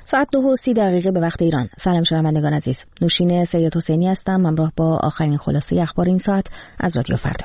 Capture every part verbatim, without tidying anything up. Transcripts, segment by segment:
ساعت دو و سی دقیقه به وقت ایران. سلام شنوندگان عزیز. نوشین سید حسینی هستم، همراه با آخرین خلاصه اخبار این ساعت از رادیو فردا.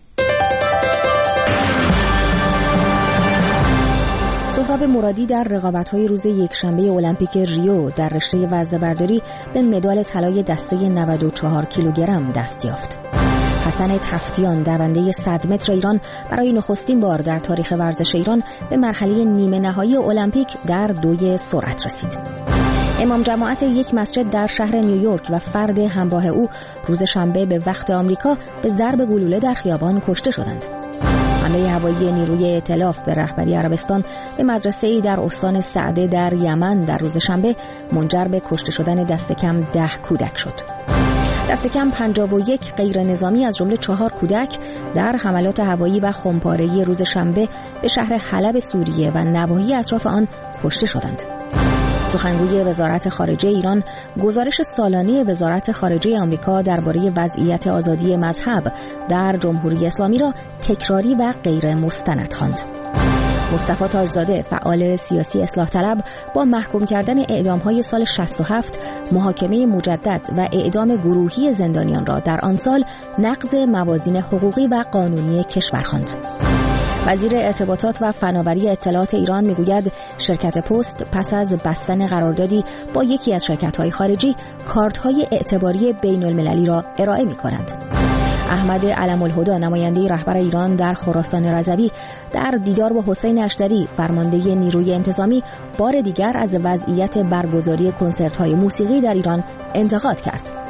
سهراب مرادی در رقابت‌های روز یکشنبه المپیک ریو در رشته وزنه‌برداری به مدال طلای دسته نود و چهار کیلوگرم دست یافت. حسن تفتیان دونده صد متر ایران برای نخستین بار در تاریخ ورزش ایران به مرحله نیمه نهایی المپیک در دوی سرعت رسید. امام جماعت یک مسجد در شهر نیویورک و فرد همراه او روز شنبه به وقت آمریکا به ضرب گلوله در خیابان کشته شدند. حمله هوایی نیروی ائتلاف به رهبری عربستان به مدرسه‌ای در استان سعده در یمن در روز شنبه منجر به کشته شدن دست کم ده کودک شد. دست کم پنجاه و یک غیر نظامی از جمله چهار کودک در حملات هوایی و خمپاره‌ای روز شنبه به شهر حلب سوریه و نواحی اطراف آن کشته شدند. سخنگوی وزارت خارجه ایران گزارش سالانه وزارت خارجه آمریکا درباره وضعیت آزادی مذهب در جمهوری اسلامی را تکراری و غیر مستند خواند. مصطفی تاجزاده فعال سیاسی اصلاح طلب با محکوم کردن اعدام‌های سال شصت و هفت محاکمه مجدد و اعدام گروهی زندانیان را در آن سال نقض موازین حقوقی و قانونی کشور خواند. وزیر ارتباطات و فناوری اطلاعات ایران میگوید شرکت پست پس از بستن قراردادی با یکی از شرکت‌های خارجی کارت‌های اعتباری بین‌المللی را ارائه می‌کنند. احمد علم‌الهدی نماینده رهبر ایران در خراسان رضوی در دیدار با حسین اشتری فرمانده نیروی انتظامی بار دیگر از وضعیت برگزاری کنسرت‌های موسیقی در ایران انتقاد کرد.